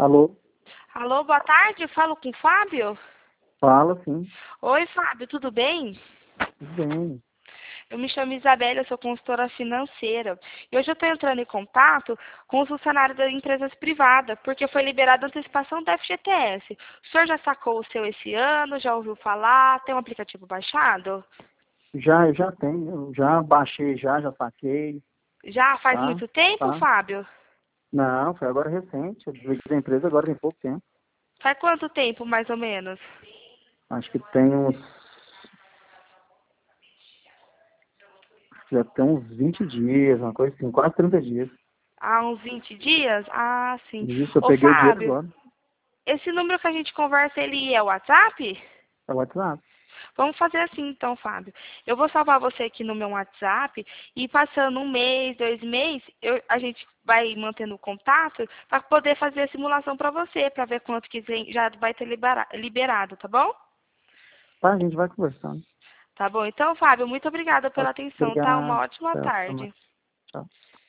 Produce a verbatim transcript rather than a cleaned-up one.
Alô? Alô, boa tarde, falo com o Fábio? Fala, sim. Oi, Fábio, tudo bem? Tudo bem. Eu me chamo Isabela, eu sou consultora financeira. E hoje eu estou entrando em contato com os funcionários das empresas privadas, porque foi liberada a antecipação da F G T S. O senhor já sacou o seu esse ano? Já ouviu falar? Tem um aplicativo baixado? Já, eu já tenho. Eu já baixei, já, já saquei. Já faz Tá? muito tempo, Tá? Fábio? Não, foi agora recente. Eu desliguei da empresa agora tem pouco tempo. Faz quanto tempo, mais ou menos? Acho que tem uns. Já tem uns vinte dias, uma coisa assim, quase trinta dias. Há uns vinte dias? Ah, sim. Isso, eu Ô, peguei o dinheiro Fábio, agora. esse número que a gente conversa, ele é o WhatsApp? É o WhatsApp. Vamos fazer assim então, Fábio. Eu vou salvar você aqui no meu WhatsApp e passando um mês, dois meses, eu- a gente vai mantendo o contato para poder fazer a simulação para você, para ver quanto que vem- já vai ter libera- liberado, tá bom? Tá, a gente vai conversando. Tá bom. Então, Fábio, muito obrigada Tá, pela atenção, tá? Uma obrigado. ótima Até mais. tarde. Tchau.